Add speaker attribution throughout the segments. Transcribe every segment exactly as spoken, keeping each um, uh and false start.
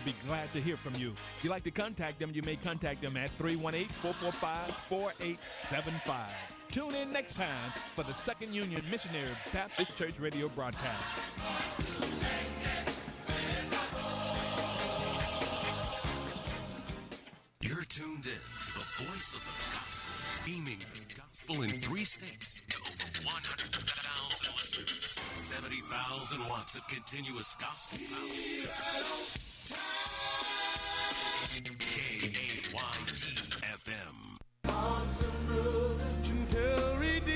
Speaker 1: be glad to hear from you. If you'd like to contact them, you may contact them at three one eight, four four five, four eight seven five. Tune in next time for the Second Union Missionary Baptist Church radio broadcast.
Speaker 2: You're tuned in to the voice of the gospel, beaming the gospel in three states to over one hundred thousand listeners, seventy thousand watts of continuous gospel power. K A Y T F M.
Speaker 3: Awesome road until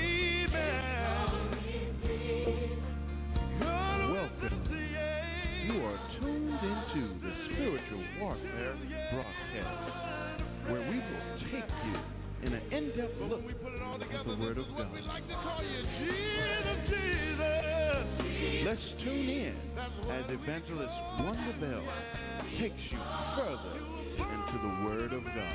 Speaker 4: Welcome. You are tuned into the Spiritual Warfare broadcast, where we will take you in an in-depth look at the Word of God. Let's tune in as Evangelist Wanda Bell takes you further into the Word of God.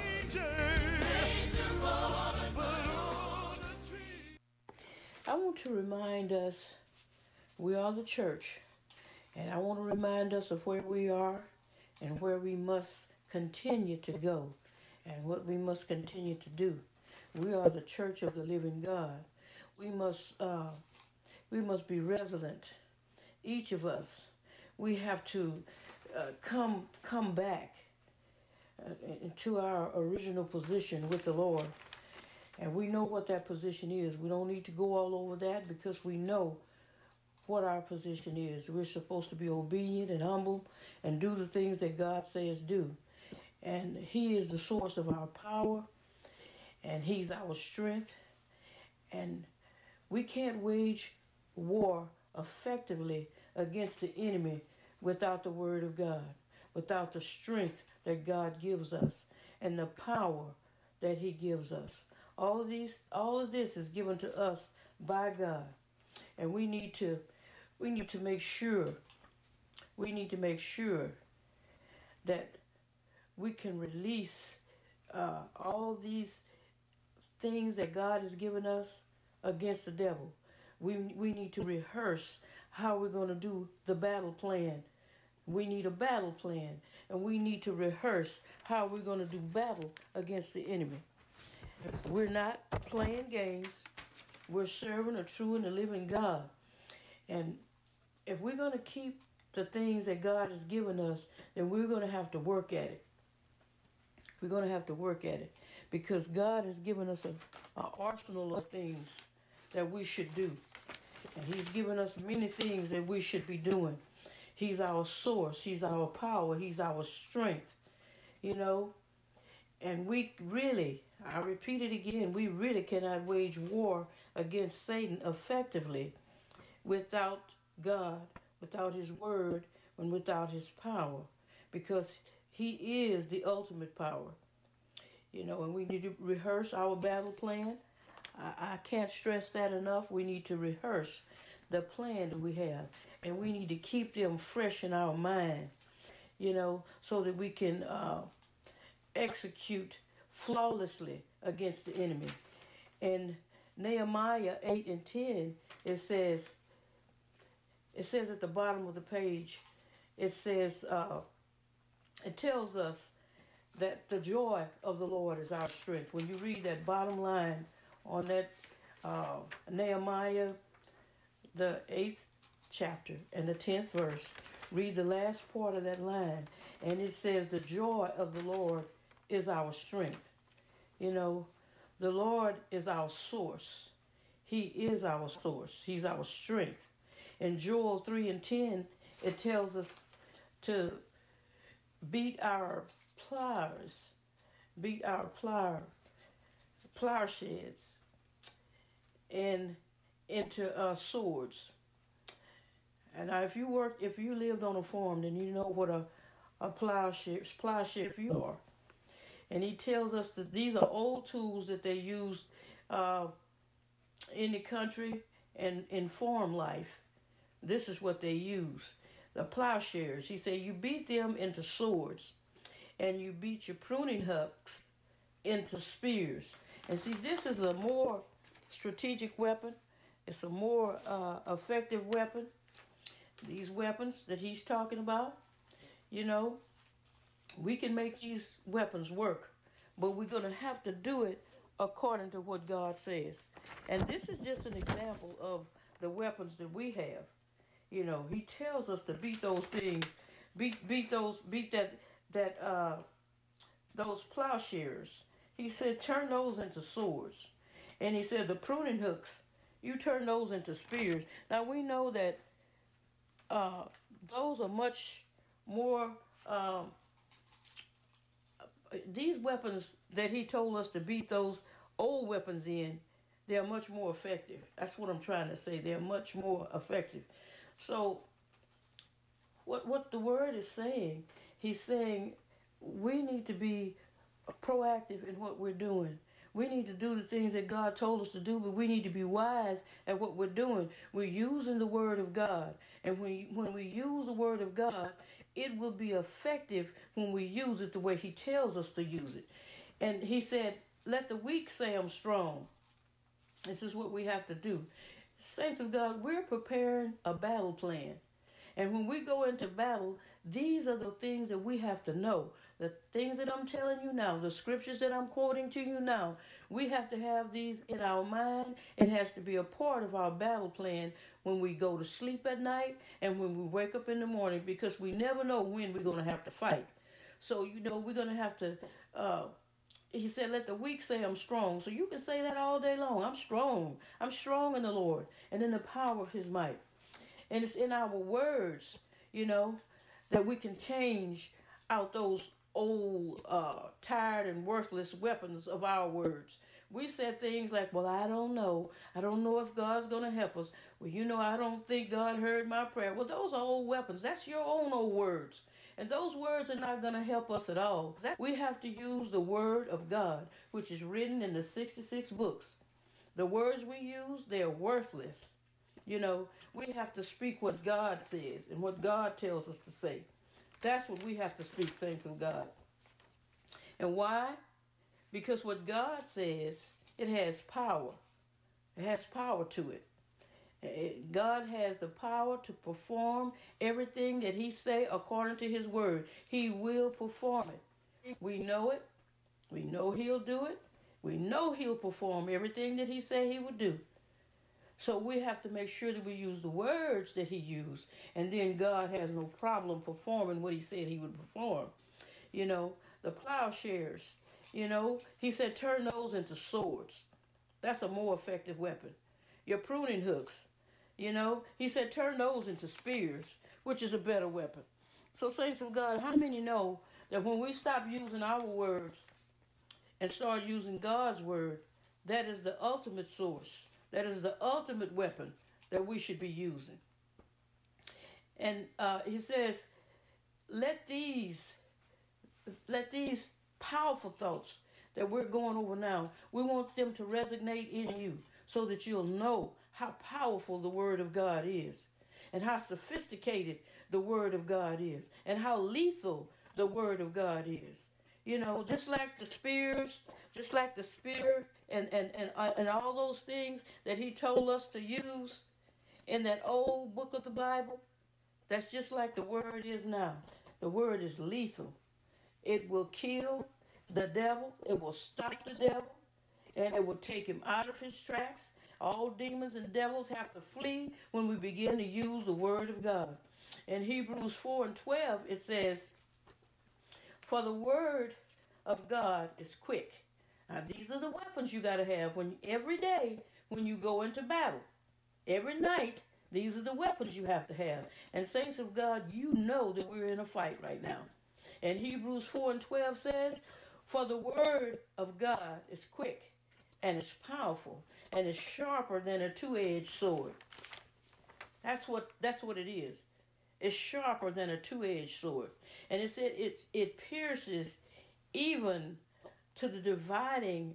Speaker 5: I want to remind us we are the church, and I want to remind us of where we are and where we must continue to go and what we must continue to do. We are the church of the living God. We must uh, we must be resilient. Each of us, we have to uh, come come back uh, into our original position with the Lord. And we know what that position is. We don't need to go all over that because we know what our position is. We're supposed to be obedient and humble and do the things that God says do. And He is the source of our power, and He's our strength. And we can't wage war effectively against the enemy without the Word of God, without the strength that God gives us and the power that He gives us. All of these, all of this is given to us by God, and we need to, we need to make sure, we need to make sure that we can release uh, all these things that God has given us against the devil. We we need to rehearse how we're going to do the battle plan. We need a battle plan, and we need to rehearse how we're going to do battle against the enemy. We're not playing games. We're serving a true and a living God. And if we're going to keep the things that God has given us, then we're going to have to work at it. We're going to have to work at it because God has given us an arsenal of things that we should do. And He's given us many things that we should be doing. He's our source. He's our power. He's our strength. You know, and we really, I repeat it again, we really cannot wage war against Satan effectively without God, without His Word, and without His power, because He is the ultimate power. You know, and we need to rehearse our battle plan. I, I can't stress that enough. We need to rehearse the plan that we have, and we need to keep them fresh in our mind, you know, so that we can uh, execute flawlessly against the enemy. In Nehemiah eight and ten, it says, it says at the bottom of the page, it says, uh, it tells us that the joy of the Lord is our strength. When you read that bottom line on that uh, Nehemiah, the eighth chapter and the tenth verse, read the last part of that line, and it says, the joy of the Lord is our strength. You know, the Lord is our source. He is our source. He's our strength. In Joel three and ten, it tells us to beat our plows, beat our plow, plowshares and into uh, swords. And now if you worked, if you lived on a farm, then you know what a, a plowshare, plowshare you are. And he tells us that these are old tools that they used uh, in the country and in farm life. This is what they use. The plowshares. He said you beat them into swords, and you beat your pruning hooks into spears. And see, this is a more strategic weapon. It's a more uh, effective weapon. These weapons that he's talking about, you know, We can make these weapons work, but we're going to have to do it according to what God says. And this is just an example of the weapons that we have. You know, He tells us to beat those things, beat beat those beat that that uh, those plowshares. He said, turn those into swords, and He said the pruning hooks, you turn those into spears. Now we know that uh, those are much more. Um, these weapons that He told us to beat those old weapons in, they're much more effective. That's what I'm trying to say. They're much more effective. So, what what the Word is saying, He's saying we need to be proactive in what we're doing. We need to do the things that God told us to do, but we need to be wise at what we're doing. We're using the Word of God. And when, when we use the Word of God, it will be effective when we use it the way He tells us to use it. And He said, let the weak say I'm strong. This is what we have to do. Saints of God, we're preparing a battle plan. And when we go into battle, these are the things that we have to know. The things that I'm telling you now, the scriptures that I'm quoting to you now, we have to have these in our mind. It has to be a part of our battle plan when we go to sleep at night and when we wake up in the morning, because we never know when we're going to have to fight. So, you know, we're going to have to, uh, He said, let the weak say I'm strong. So you can say that all day long. I'm strong. I'm strong in the Lord and in the power of His might. And it's in our words, you know, that we can change out those old, uh, tired and worthless weapons of our words. We said things like, well, I don't know. I don't know if God's going to help us. Well, you know, I don't think God heard my prayer. Well, those are old weapons. That's your own old words. And those words are not going to help us at all. We have to use the Word of God, which is written in the sixty-six books. The words we use, they're worthless. You know, we have to speak what God says and what God tells us to say. That's what we have to speak, saints of God. And why? Because what God says, it has power. It has power to it. It God has the power to perform everything that He say according to His word. He will perform it. We know it. We know He'll do it. We know He'll perform everything that He say He would do. So we have to make sure that we use the words that He used. And then God has no problem performing what He said He would perform. You know, the plowshares, you know, He said turn those into swords. That's a more effective weapon. Your pruning hooks, you know, He said turn those into spears, which is a better weapon. So saints of God, how many know that when we stop using our words and start using God's word, that is the ultimate source. That is the ultimate weapon that we should be using. And uh, He says, let these, let these powerful thoughts that we're going over now, we want them to resonate in you so that you'll know how powerful the Word of God is and how sophisticated the Word of God is and how lethal the Word of God is. You know, just like the spears, just like the spear and, and, and, uh, and all those things that He told us to use in that old book of the Bible, that's just like the Word is now. The Word is lethal. It will kill the devil. It will stop the devil. And it will take him out of his tracks. All demons and devils have to flee when we begin to use the Word of God. In Hebrews four and twelve, it says, for the Word of God is quick. Now, these are the weapons you got to have when every day when you go into battle. Every night, these are the weapons you have to have. And saints of God, you know that we're in a fight right now. And Hebrews four and twelve says, for the Word of God is quick and it's powerful and it's sharper than a two-edged sword. That's what that's what it is. It's sharper than a two-edged sword. And it said it, it pierces even to the dividing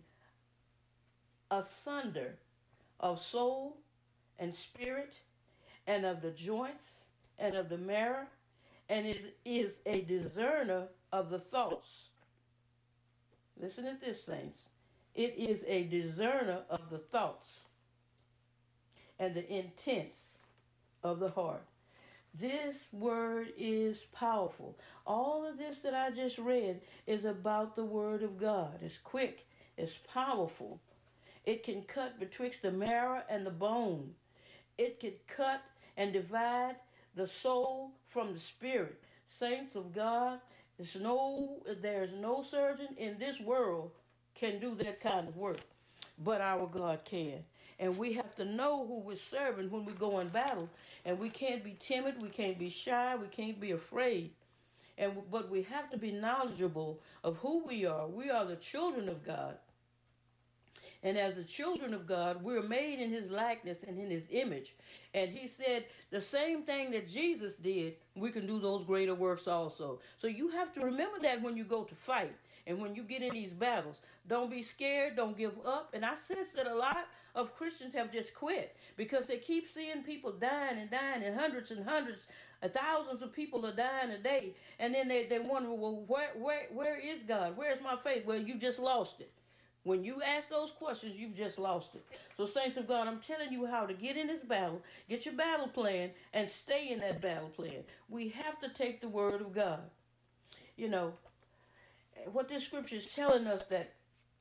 Speaker 5: asunder of soul and spirit and of the joints and of the marrow, and it is a discerner of the thoughts. Listen to this, saints. It is a discerner of the thoughts and the intents of the heart. This word is powerful. All of this that I just read is about the word of God. It's quick, it's powerful. It can cut betwixt the marrow and the bone. It can cut and divide the soul from the spirit. Saints of God, there's no, there's no surgeon in this world can do that kind of work, but our God can. And we have to know who we're serving when we go in battle. And we can't be timid, we can't be shy, we can't be afraid. And but we have to be knowledgeable of who we are. We are the children of God. And as the children of God, we're made in his likeness and in his image. And he said the same thing that Jesus did, we can do those greater works also. So you have to remember that when you go to fight and when you get in these battles. Don't be scared, don't give up. And I sense that a lot of Christians have just quit because they keep seeing people dying and dying, and hundreds and hundreds, uh, thousands of people are dying a day. And then they, they wonder, well, where, where, where is God? Where's my faith? Well, you just lost it. When you ask those questions, you've just lost it. So, saints of God, I'm telling you how to get in this battle, get your battle plan, and stay in that battle plan. We have to take the word of God. You know, what this scripture is telling us that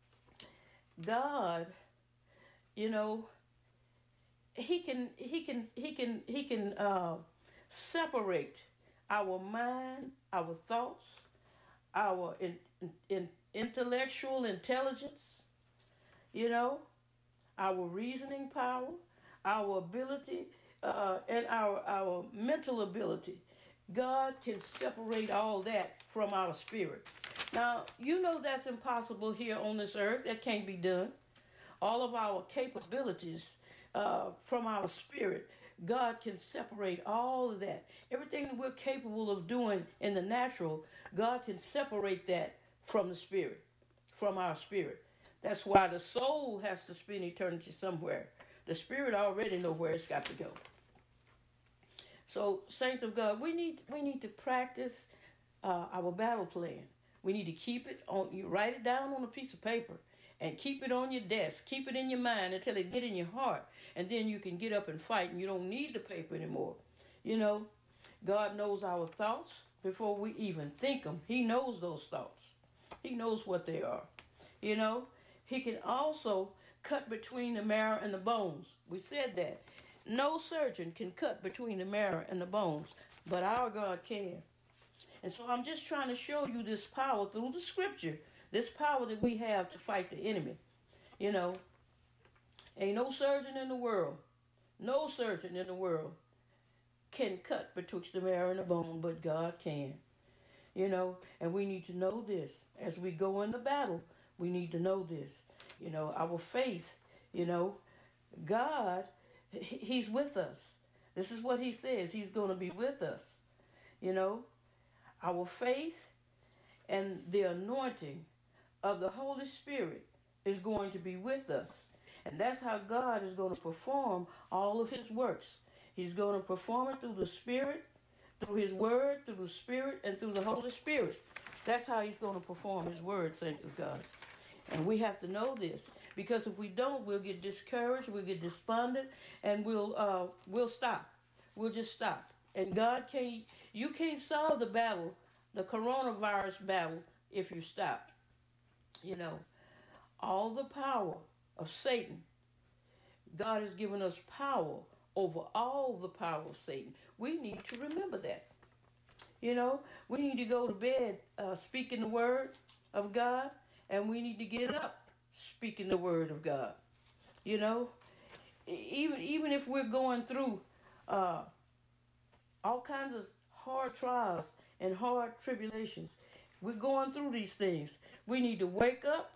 Speaker 5: God, you know, he can, he can, he can, he can uh, separate our mind, our thoughts, our in, in, intellectual intelligence, you know, our reasoning power, our ability, uh, and our, our mental ability. God can separate all that from our spirit. Now, you know that's impossible here on this earth. That can't be done. All of our capabilities uh, from our spirit, God can separate all of that. Everything that we're capable of doing in the natural, God can separate that from the spirit, from our spirit. That's why the soul has to spend eternity somewhere. The spirit already know where it's got to go. So, saints of God, we need we need to practice uh, our battle plan. We need to keep it on. You write it down on a piece of paper and keep it on your desk. Keep it in your mind until it get in your heart, and then you can get up and fight, and you don't need the paper anymore. You know, God knows our thoughts before we even think them. He knows those thoughts. He knows what they are. You know, he can also cut between the marrow and the bones. We said that. No surgeon can cut between the marrow and the bones, but our God can. And so I'm just trying to show you this power through the scripture, this power that we have to fight the enemy. You know, ain't no surgeon in the world, no surgeon in the world can cut betwixt the marrow and the bone, but God can. You know, and we need to know this. As we go into battle, we need to know this. You know, our faith, you know, God, he's with us. This is what he says. He's going to be with us. You know, our faith and the anointing of the Holy Spirit is going to be with us. And that's how God is going to perform all of his works. He's going to perform it through the Spirit, through his word, through the Spirit, and through the Holy Spirit. That's how he's going to perform his word, saints of God. And we have to know this, because if we don't, we'll get discouraged, we'll get despondent, and we'll uh, we'll stop. We'll just stop. And God can't, you can't solve the battle, the coronavirus battle, if you stop. You know, all the power of Satan, God has given us power over all the power of Satan. We need to remember that. You know, we need to go to bed uh, speaking the word of God, and we need to get up speaking the word of God. You know, even even if we're going through uh, all kinds of hard trials and hard tribulations, we're going through these things. We need to wake up,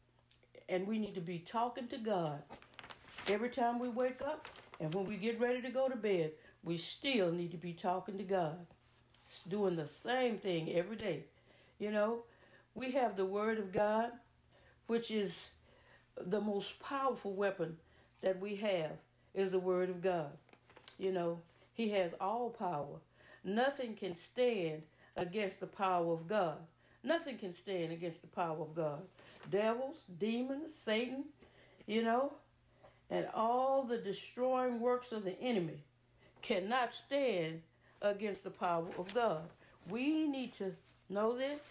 Speaker 5: and we need to be talking to God every time we wake up, and when we get ready to go to bed. We still need to be talking to God, doing the same thing every day. You know, we have the Word of God, which is the most powerful weapon that we have, is the Word of God. You know, he has all power. Nothing can stand against the power of God. Nothing can stand against the power of God. Devils, demons, Satan, you know, and all the destroying works of the enemy cannot stand against the power of God. We need to know this